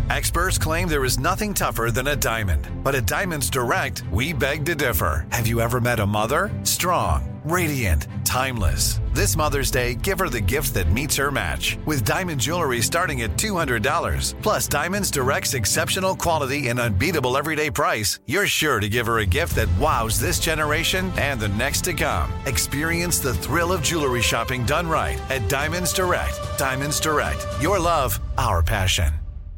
Experts claim there is nothing tougher than a diamond. But at Diamonds Direct, we beg to differ. Have you ever met a mother? Strong, radiant, timeless. This Mother's Day, give her the gift that meets her match. With diamond jewelry starting at $200. Plus, Diamonds Direct's exceptional quality and unbeatable everyday price, you're sure to give her a gift that wows this generation and the next to come. Experience the thrill of jewelry shopping done right at Diamonds Direct. Diamonds Direct. Your love, our passion.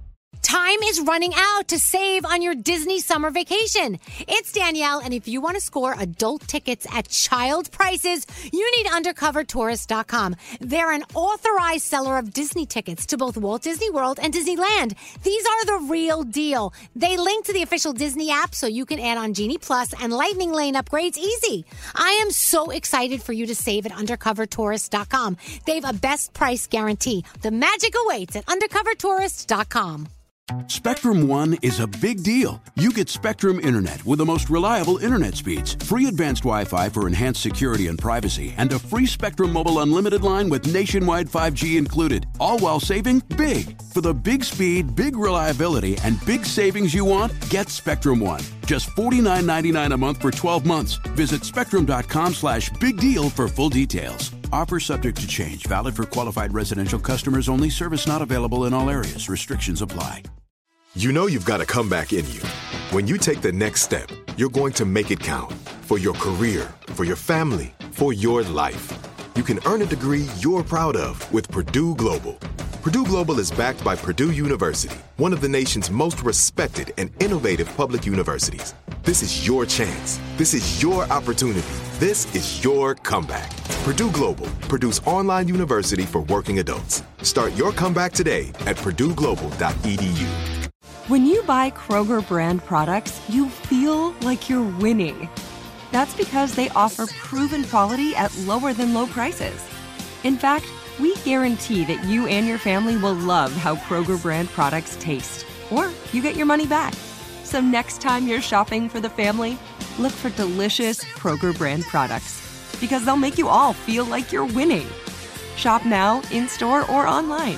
Time is running out to save on your Disney summer vacation. It's Danielle, and if you want to score adult tickets at child prices, you need UndercoverTourist.com. They're an authorized seller of Disney tickets to both Walt Disney World and Disneyland. These are the real deal. They link to the official Disney app so you can add on Genie Plus and Lightning Lane upgrades easy. I am so excited for you to save at UndercoverTourist.com. They have a best price guarantee. The magic awaits at UndercoverTourist.com. Spectrum One is a big deal. You get Spectrum Internet with the most reliable internet speeds, free advanced Wi-Fi for enhanced security and privacy, and a free Spectrum Mobile Unlimited line with nationwide 5G included, all while saving big. For the big speed, big reliability, and big savings you want, get Spectrum One. Just $49.99 a month for 12 months. Visit spectrum.com/big deal for full details. Offer subject to change. Valid for qualified residential customers only. Service not available in all areas. Restrictions apply. You know you've got a comeback in you. When you take the next step, you're going to make it count. For your career, for your family, for your life. You can earn a degree you're proud of with Purdue Global. Purdue Global is backed by Purdue University, one of the nation's most respected and innovative public universities. This is your chance. This is your opportunity. This is your comeback. Purdue Global, Purdue's online university for working adults. Start your comeback today at purdueglobal.edu. When you buy Kroger brand products, you feel like you're winning. That's because they offer proven quality at lower than low prices. In fact, we guarantee that you and your family will love how Kroger brand products taste, or you get your money back. So next time you're shopping for the family, look for delicious Kroger brand products, because they'll make you all feel like you're winning. Shop now, in-store, or online.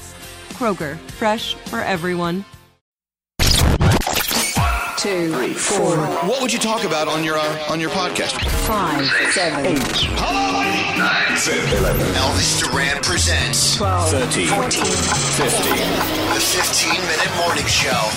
Kroger, fresh for everyone. 2, 3, 4. What would you talk about on your podcast? 5, 7, 8. Hello, 9, 10, 11. Elvis Duran presents 12, 13, 14, 15. The 15-minute morning show.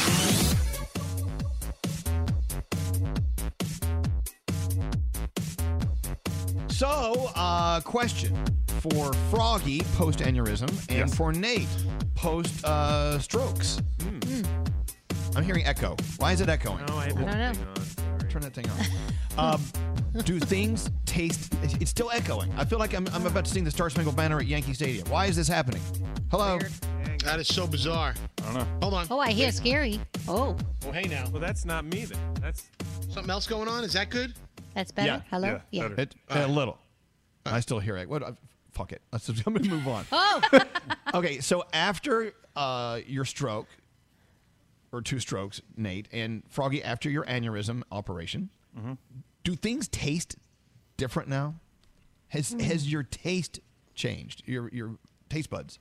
So, question for Froggy post-aneurysm and for Nate post-strokes. I'm hearing echo. Why is it echoing? No, I don't know. Turn that thing on. Do things taste... It's still echoing. I feel like I'm about to sing the Star Spangled Banner at Yankee Stadium. Why is this happening? Hello? Weird. That is so bizarre. I don't know. Hold on. Oh, I hear scary. Oh, Oh, hey now. Well, that's not me then. That's Something else going on? Is that good? that's better. Hello? yeah, better. A little. I still hear it. What? Fuck it. I'm going to move on. Oh, Okay, so after your stroke, or 2 strokes, Nate, and Froggy, after your aneurysm operation, do things taste different now? Has your taste changed? Your taste buds?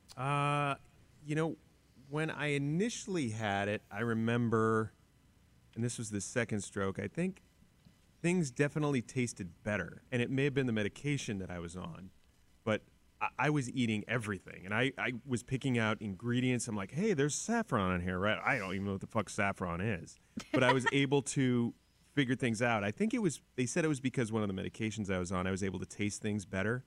When I initially had it, I remember, and this was the second stroke, I think things definitely tasted better. And it may have been the medication that I was on, but I was eating everything. And I was picking out ingredients. I'm like, hey, there's saffron on here, right? I don't even know what the fuck saffron is. But I was able to figure things out. I think they said it was because one of the medications I was on, I was able to taste things better.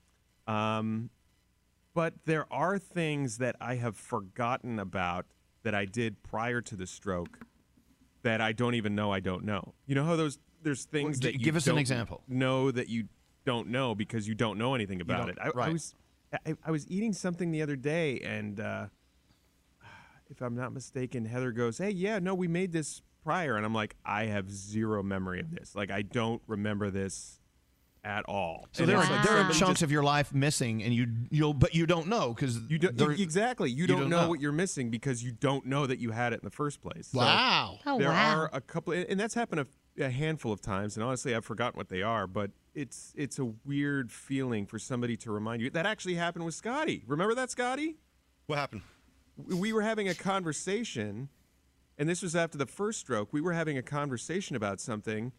But there are things that I have forgotten about that I did prior to the stroke that I don't even know I don't know. You know how there's things that you give us an don't example. know that you don't know because you don't know anything about it. Right. I was eating something the other day, and if I'm not mistaken, Heather goes, hey, yeah, no, we made this prior. And I'm like, I have zero memory of this. Like, I don't remember this at all. So And there it's are, like there are somebody chunks just- of your life missing, and but you don't know because you don't, exactly. You don't know know what you're missing because you don't know that you had it in the first place. So Wow. Oh, there wow. are a couple, and that's happened a handful of times. And honestly, I've forgotten what they are. But it's a weird feeling for somebody to remind you. That actually happened with Scotty. Remember that, Scotty? What happened? we were having a conversation, and this was after the first stroke. We were having a conversation about something,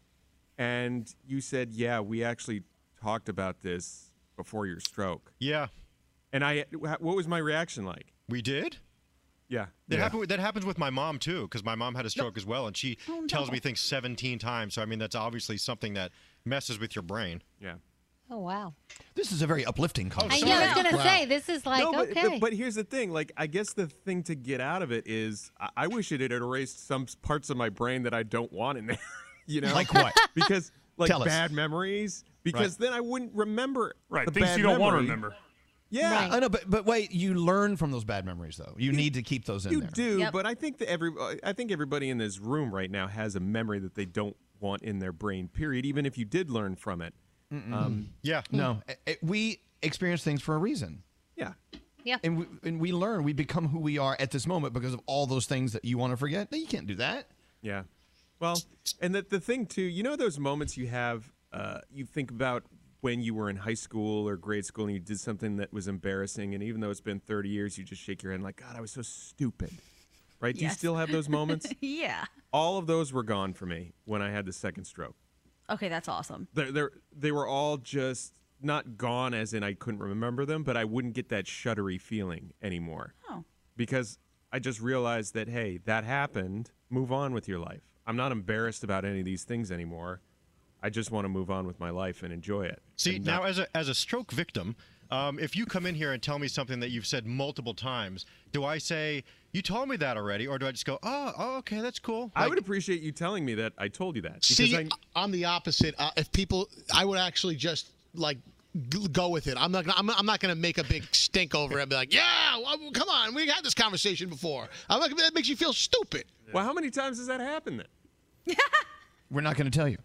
and you said, "Yeah, we actually talked about this before your stroke." Yeah. And what was my reaction like? We did? Yeah. That happens with my mom, too, because my mom had a stroke as well, and she tells me things 17 times. So, I mean, that's obviously something that messes with your brain. Yeah. Oh, wow. This is a very uplifting I conversation. was going to say, this is like, No, okay. but here's the thing. Like, I guess the thing to get out of it is I wish it had erased some parts of my brain that I don't want in there. You know? Like what? Because, like, Tell us. bad memories. Because then I wouldn't remember the things bad you don't want to memory. remember. Yeah. Right. I know, but wait, you learn from those bad memories, though. You need to keep those in You there. do, but I think that everybody in this room right now has a memory that they don't want in their brain, period, even if you did learn from it. Yeah. No, we experience things for a reason. Yeah. Yeah. And we learn. We become who we are at this moment because of all those things that you want to forget. No, you can't do that. Yeah. Well, and the thing, too, you know those moments you have, you think about when you were in high school or grade school and you did something that was embarrassing, and even though it's been 30 years, you just shake your head like, God, I was so stupid. Right? Do you still have those moments? Yeah. All of those were gone for me when I had the second stroke. Okay, that's awesome. They were all just not gone as in I couldn't remember them, but I wouldn't get that shuddery feeling anymore. Oh. Because I just realized that, hey, that happened. Move on with your life. I'm not embarrassed about any of these things anymore. I just want to move on with my life and enjoy it. See, now as a stroke victim, if you come in here and tell me something that you've said multiple times, do I say, you told me that already? Or do I just go, oh okay, that's cool? I would appreciate you telling me that I told you that. Because See, I'm the opposite. If people, I would actually just like go with it. I'm not gonna make a big stink over it and be like, yeah, well, come on, we had this conversation before. That makes you feel stupid. Well, how many times has that happened then? We're not going to tell you.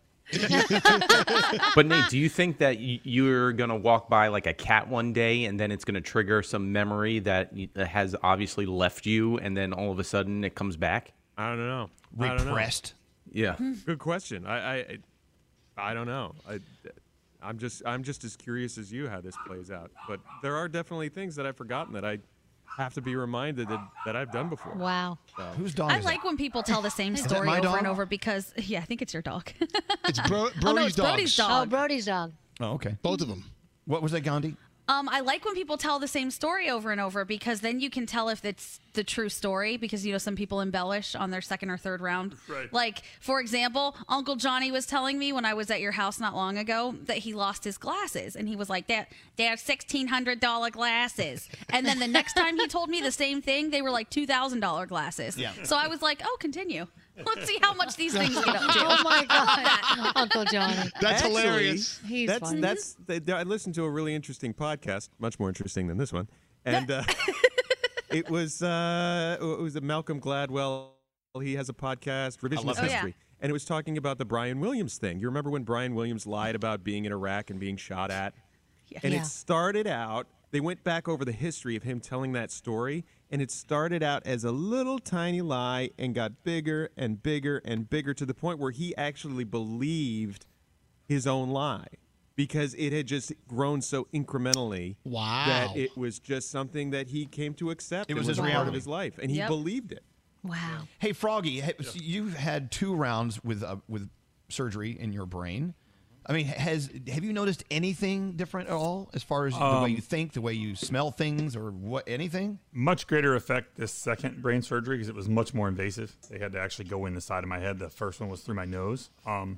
But Nate, do you think that you're going to walk by like a cat one day and then it's going to trigger some memory that has obviously left you and then all of a sudden it comes back? I don't know. Repressed? Yeah. Good question. I don't know. I'm just as curious as you how this plays out. But there are definitely things that I've forgotten that I have to be reminded that I've done before. Wow. So. Whose dog I is like when people tell the same Is that story my over dog? and over because, yeah, I think it's your dog. It's Brody's Brody's Brody's dogs. dog. Oh, Brody's dog. Oh, okay. Both of them. What was that, Gandhi? I like when people tell the same story over and over because then you can tell if it's the true story because, you know, some people embellish on their second or third round. Right. Like, for example, Uncle Johnny was telling me when I was at your house not long ago that he lost his glasses. And he was like, they're $1,600 glasses. And then the next time he told me the same thing, they were like $2,000 glasses. Yeah. So I was like, oh, continue. Let's see how much these things get up to. Oh, my God. Uncle Johnny. That's Actually, hilarious. He's funny. I listened to a really interesting podcast, much more interesting than this one, and it was a Malcolm Gladwell. He has a podcast, Revisionist History, and it was talking about the Brian Williams thing. You remember when Brian Williams lied about being in Iraq and being shot at? And it started out. They went back over the history of him telling that story, and it started out as a little tiny lie and got bigger and bigger and bigger to the point where he actually believed his own lie because it had just grown so incrementally that it was just something that he came to accept. It was and his part reality of his life, and he believed it. Wow. Hey, Froggy, you've had 2 rounds with surgery in your brain. I mean, have you noticed anything different at all as far as the way you think, the way you smell things, or anything? Much greater effect this second brain surgery because it was much more invasive. They had to actually go in the side of my head. The first one was through my nose.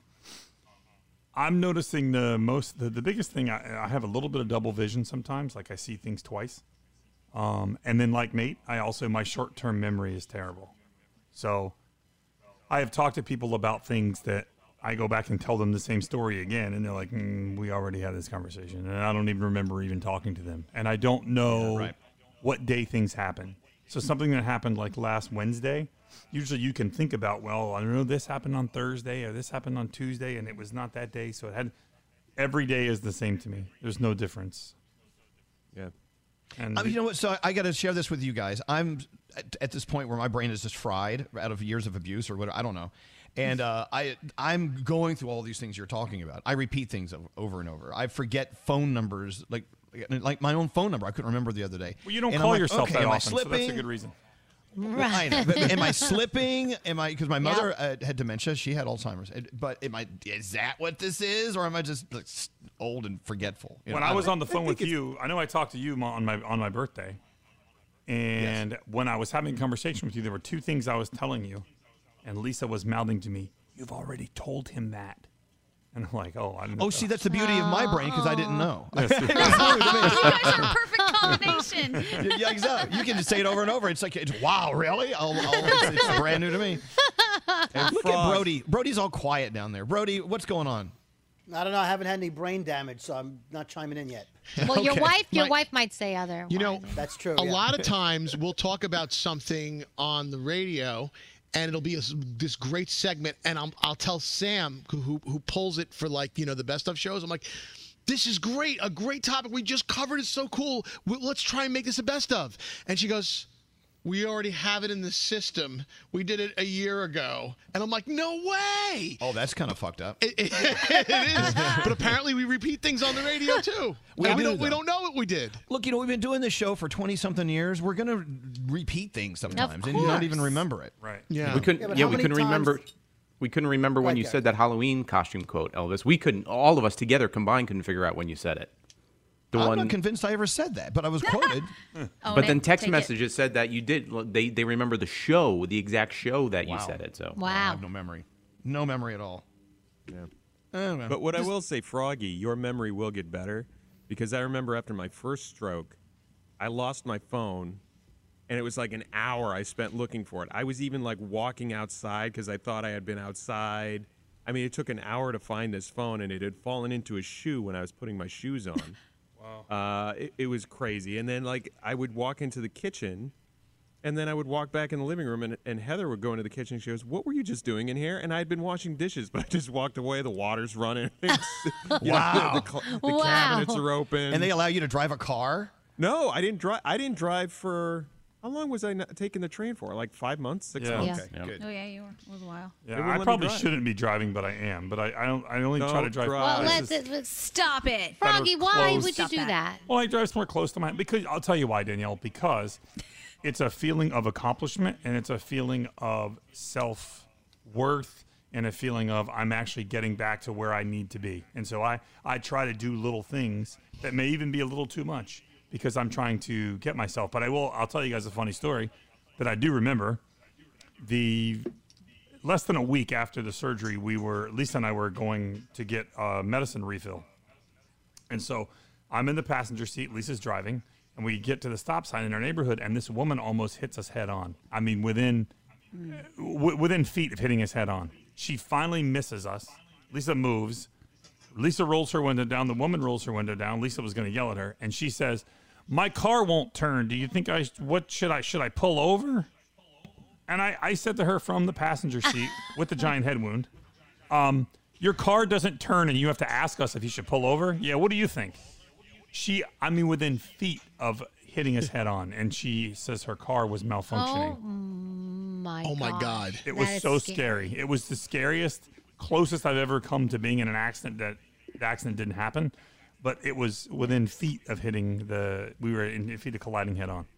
I'm noticing the biggest thing. I have a little bit of double vision sometimes, like I see things twice. And then, like Nate, my short-term memory is terrible. So I have talked to people about things that I go back and tell them the same story again, and they're like, we already had this conversation, and I don't even remember even talking to them. And I don't know what day things happen. So something that happened like last Wednesday, usually you can think about, well, I don't know, this happened on Thursday or this happened on Tuesday, and it was not that day. So every day is the same to me. There's no difference. Yeah. And you know what? So I got to share this with you guys. I'm at this point where my brain is just fried out of years of abuse or whatever. I don't know. And I'm going through all these things you're talking about. I repeat things over and over. I forget phone numbers, like my own phone number. I couldn't remember the other day. Well, you don't and call I'm like, yourself okay, that am I often, so slipping? that's a good reason. I know. But am I slipping? Am I? Because my mother had dementia. She had Alzheimer's. But is that what this is, or am I just like, old and forgetful? When I was on the phone with you, I know I talked to you on my birthday, and when I was having a conversation with you, there were two things I was telling you, and Lisa was mouthing to me, "You've already told him that." And I'm like, oh, I didn't know. Oh, see, that's the beauty of my brain because I didn't know. You guys are a perfect combination. Yeah, exactly. You can just say it over and over. It's like, wow, really? It's brand new to me. And look at Brody. Brody's all quiet down there. Brody, what's going on? I don't know. I haven't had any brain damage, so I'm not chiming in yet. Well, your wife might say other. You know, that's true. A lot of times we'll talk about something on the radio, and it'll be this great segment, and I'll tell Sam, who pulls it for the best of shows. I'm like, this is great, a great topic. We just covered it, so cool. Let's try and make this a best of. And she goes, we already have it in the system. We did it a year ago. And I'm like, no way. Oh, that's kind of fucked up. It is. But apparently we repeat things on the radio, too. We don't know what we did. Look, we've been doing this show for 20-something years. We're going to repeat things sometimes and not even remember it. Right. Yeah. We couldn't remember. We couldn't remember when you said that Halloween costume quote, Elvis. We couldn't, all of us together combined couldn't figure out when you said it. I'm not convinced I ever said that, but I was quoted. But then text messages said that you did. They remember the show, the exact show that you said it. So I have no memory. No memory at all. Yeah. But what I will say, Froggy, your memory will get better because I remember after my first stroke, I lost my phone, and it was like an hour I spent looking for it. I was even like walking outside because I thought I had been outside. I mean, it took an hour to find this phone, and it had fallen into a shoe when I was putting my shoes on. Wow. It was crazy. And then, I would walk into the kitchen, and then I would walk back in the living room, and Heather would go into the kitchen. She goes, what were you just doing in here? And I had been washing dishes, but I just walked away. The water's running. Wow. The cabinets are open. And they allow you to drive a car? No, I didn't drive. I didn't drive for... How long was I taking the train for? Like 5 months, 6 months? Yeah. Okay, good. Oh, yeah, you were. It was a while. Yeah, I probably shouldn't be driving, but I am. But I only try to drive. Well, let's stop it. Froggy, why would you Stop do that? Well, I drive somewhere close to because I'll tell you why, Danielle. Because it's a feeling of accomplishment, and it's a feeling of self-worth, and a feeling of I'm actually getting back to where I need to be. And so I try to do little things that may even be a little too much because I'm trying to get myself. But I'll tell you guys a funny story that I do remember. Less than a week after the surgery, Lisa and I were going to get a medicine refill. And so I'm in the passenger seat, Lisa's driving, and we get to the stop sign in our neighborhood, and this woman almost hits us head on. I mean, within feet of hitting us head on. She finally misses us. Lisa moves. Lisa rolls her window down. The woman rolls her window down. Lisa was going to yell at her, and she says, "My car won't turn. Do you think should I pull over?" And I said to her from the passenger seat with the giant head wound, "Your car doesn't turn, and you have to ask us if you should pull over? Yeah, what do you think?" Within feet of hitting us head on, and she says her car was malfunctioning. Oh my God. It was so scary. It was the closest I've ever come to being in an accident that the accident didn't happen, but it was within feet of we were in feet of colliding head on.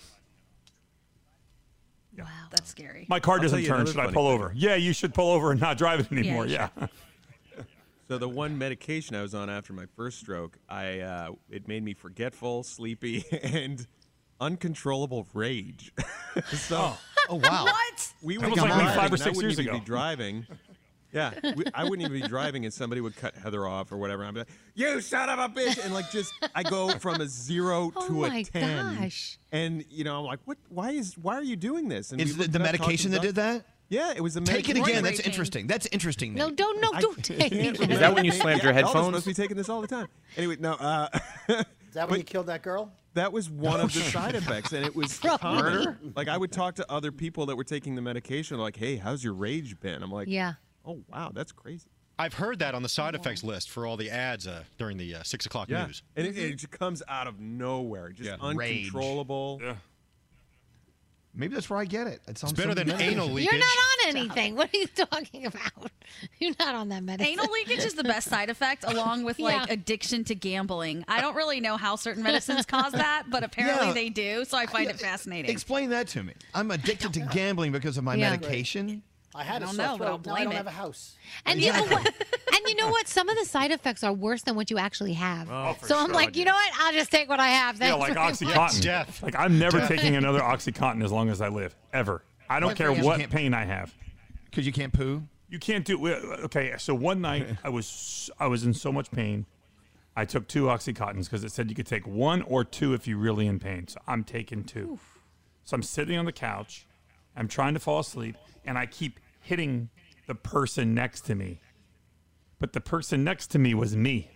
Yeah. Wow, that's scary. My car doesn't turn. Should I pull over? Yeah, you should pull over and not drive it anymore. Yeah. So the one medication I was on after my first stroke, it made me forgetful, sleepy, and uncontrollable rage. Oh wow! What? We that were was like driving, 5 or 6 I wouldn't years even ago. be driving. Yeah, I wouldn't even be driving, and somebody would cut Heather off or whatever. I'd be like, "You son of a bitch!" And I go from a 0 to a 10. Gosh. And I'm like, "What? Why are you doing this?" And Is we it the looked it up, medication that talked did that? Yeah, it was the Take it medication. again. That's interesting. That's interesting. No, Nate. don't take it. Is that when you slammed your Elvis headphones? must be taking this all the time. Anyway, no. Is that when you killed that girl? That was one of the side effects, and it was common. Like I would talk to other people that were taking the medication, like, "Hey, how's your rage been?" I'm like, Yeah. "Oh wow, that's crazy." I've heard that on the side effects list for all the ads during the 6 o'clock news. And it just comes out of nowhere, just uncontrollable. Yeah. Maybe that's where I get it. It's better than anal leakage. You're not on anything. What are you talking about? You're not on that medicine. Anal leakage is the best side effect, along with like addiction to gambling. I don't really know how certain medicines cause that, but apparently they do. So I find it fascinating. Explain that to me. I'm addicted to gambling because of my medication. I had I a don't sore know, but throat. I'll Now I blame don't it. have a house. And you know what? And you know what? Some of the side effects are worse than what you actually have. Oh, for so I'm sure, like, you know what? I'll just take what I have. Yeah, Thanks like very much. OxyContin. Like I'm never taking another OxyContin as long as I live, ever. I don't Good care for you. what You can't- pain I have. Because you can't poo? You can't do. Okay, so one night I was in so much pain, I took 2 OxyContins because it said you could take 1 or 2 if you're really in pain. So I'm taking 2. So I'm sitting on the couch, I'm trying to fall asleep, and I keep hitting the person next to me. But the person next to me was me.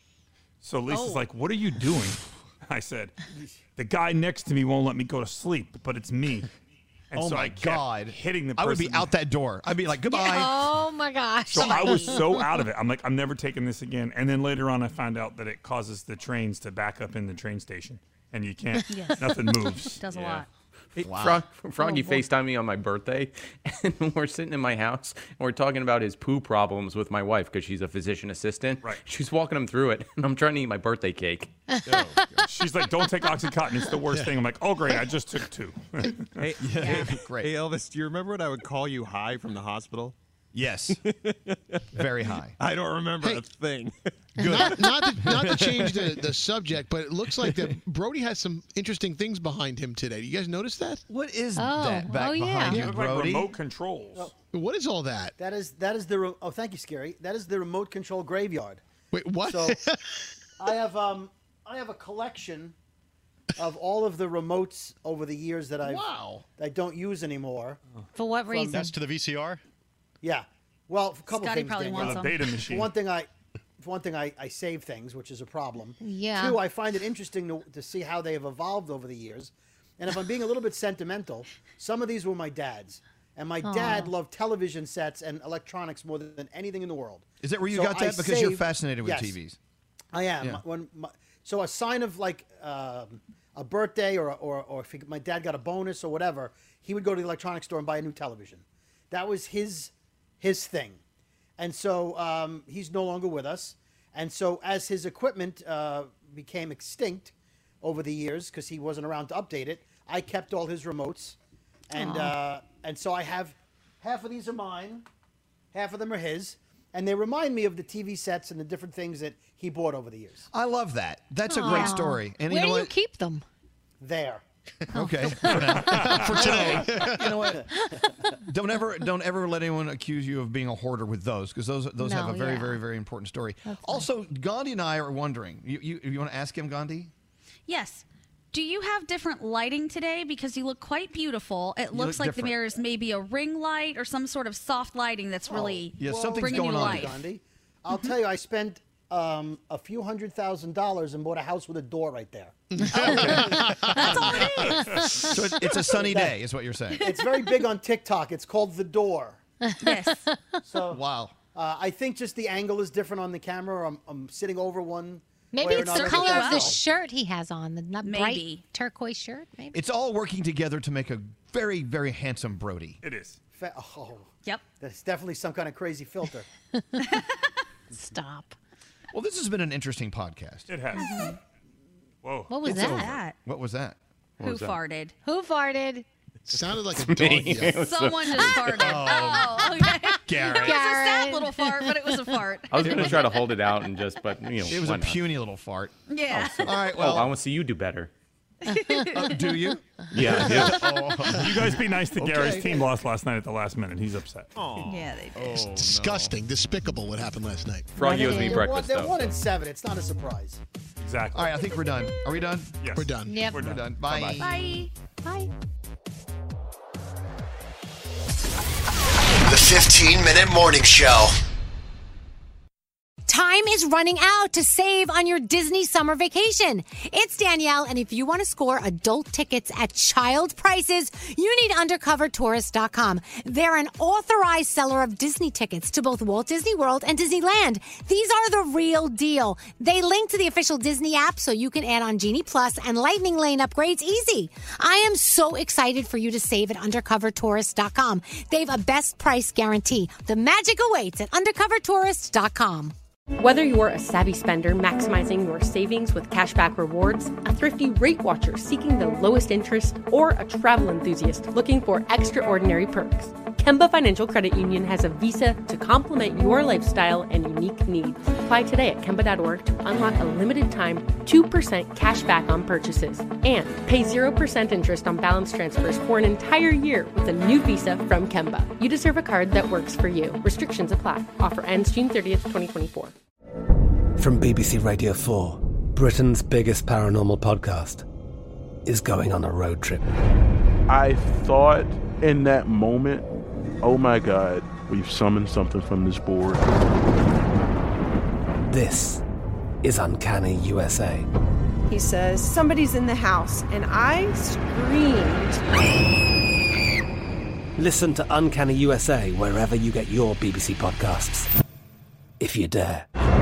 So Lisa's like, "What are you doing?" I said, "The guy next to me won't let me go to sleep, but it's me." And Oh so my I kept God. hitting the person. I would be out that door. I'd be like, goodbye. Oh my gosh. So I was so out of it. I'm like, I'm never taking this again. And then later on, I found out that it causes the trains to back up in the train station, and you can't. Yes. Nothing moves. Does a lot. Froggy FaceTimed me on my birthday, and we're sitting in my house, and we're talking about his poo problems with my wife because she's a physician assistant. Right. She's walking him through it, and I'm trying to eat my birthday cake. She's like, "Don't take OxyContin. It's the worst thing." I'm like, "Oh, great. I just took 2." Hey, great. Hey, Elvis, do you remember when I would call you high from the hospital? Yes. Very high. I don't remember a thing. Not to change the subject, but it looks like that Brody has some interesting things behind him today. You guys notice that? What is that back behind you, Look like Brody? remote controls. What is all that? That is the oh, thank you, Scary. That is the remote control graveyard. Wait, what? So I have a collection of all of the remotes over the years that I don't use anymore. For what reason? That's to the VCR? Yeah. Well, a couple Scotty things. probably Danielle. wants The beta machine. For one thing, I save things, which is a problem. Yeah. 2, I find it interesting to see how they have evolved over the years. And if I'm being a little bit sentimental, some of these were my dad's. And my dad loved television sets and electronics more than anything in the world. Is that where you So got I that? Because you're saved- fascinated with yes, TVs. I am. Yeah. So a sign of like a birthday or if my dad got a bonus or whatever, he would go to the electronics store and buy a new television. That was his thing. And so he's no longer with us. And so as his equipment became extinct over the years because he wasn't around to update it, I kept all his remotes. And so I have half of these are mine, half of them are his. And they remind me of the TV sets and the different things that he bought over the years. I love that. That's a great story. And Where you know do you what? keep them? There. Okay. For now. For today. You know what? Don't ever let anyone accuse you of being a hoarder with those, because those have a very, very, very important story. Also, Gandhi and I are wondering. You want to ask him, Gandhi? Yes. Do you have different lighting today? Because you look quite beautiful. It looks look like different. there's maybe a ring light or some sort of soft lighting that's really something's bringing going you on. life. Gandhi. I'll tell you, I spent a few $100,000 and bought a house with a door right there. That's all it is. So it's a sunny day, is what you're saying. It's very big on TikTok. It's called The Door. Yes. So wow. I think just the angle is different on the camera. I'm sitting over one. Maybe way or it's the another. color of the well. shirt he has on, the bright Maybe. turquoise shirt. Maybe. It's all working together to make a very, very handsome Brody. It is. Oh, Yep. that's definitely some kind of crazy filter. Stop. Well, this has been an interesting podcast. It has. Whoa. What was It's that? over. What was that? Who farted? Who farted? Sounded like a dog. Yeah. Someone just farted. Oh, okay. Garrett. It was a sad little fart, but it was a fart. I was going to try to hold it out and just, but you know, It was why a not? puny little fart. Yeah. All right. Well, I Well, want to see you do better. do you? Yeah, I do. You guys be nice to Gary. Okay. His team lost last night at the last minute. He's upset. Yeah, they did. It's disgusting, despicable what happened last night. Froggy owes me breakfast, They're though. 1-7. It's not a surprise. Exactly. All right. I think we're done. Are we done? Yes. We're done. Yep. We're done. Bye. Bye. Bye. The 15-minute morning show. Time Time is running out to save on your Disney summer vacation. It's Danielle, and if you want to score adult tickets at child prices, you need UndercoverTourist.com. They're an authorized seller of Disney tickets to both Walt Disney World and Disneyland. These are the real deal. They link to the official Disney app so you can add on Genie Plus and Lightning Lane upgrades easy. I am so excited for you to save at UndercoverTourist.com. They've a best price guarantee. The magic awaits at UndercoverTourist.com. Whether you're a savvy spender maximizing your savings with cashback rewards, a thrifty rate watcher seeking the lowest interest, or a travel enthusiast looking for extraordinary perks, Kemba Financial Credit Union has a visa to complement your lifestyle and unique needs. Apply today at Kemba.org to unlock a limited time 2% cash back on purchases and pay 0% interest on balance transfers for an entire year with a new visa from Kemba. You deserve a card that works for you. Restrictions apply. Offer ends June 30th, 2024. From BBC Radio 4, Britain's biggest paranormal podcast is going on a road trip. I thought in that moment, oh my God, we've summoned something from this board. This is Uncanny USA. He says, somebody's in the house, and I screamed. Listen to Uncanny USA wherever you get your BBC podcasts, if you dare.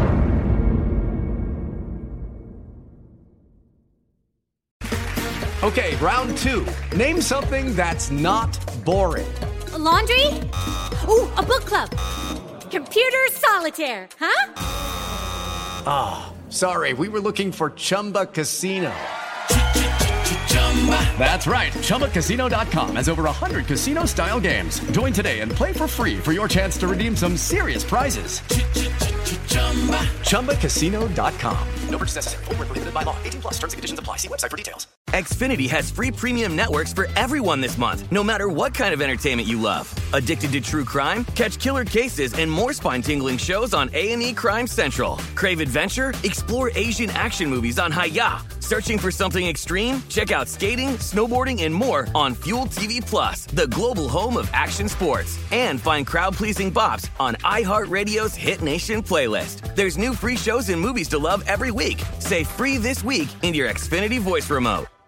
Okay, round two. Name something that's not boring. A laundry? Ooh, a book club. Computer solitaire, huh? Ah, sorry, we were looking for Chumba Casino. That's right, ChumbaCasino.com has over 100 casino-style games. Join today and play for free for your chance to redeem some serious prizes. ChumbaCasino.com. No purchase necessary. Void where prohibited by law. 18+ terms and conditions apply. See website for details. Xfinity has free premium networks for everyone this month, no matter what kind of entertainment you love. Addicted to true crime? Catch killer cases and more spine-tingling shows on A&E Crime Central. Crave adventure? Explore Asian action movies on Hi-YAH. Searching for something extreme? Check out skating, snowboarding, and more on Fuel TV Plus, the global home of action sports. And find crowd-pleasing bops on iHeartRadio's Hit Nation playlist. There's new free shows and movies to love every week. Say free this week in your Xfinity voice remote.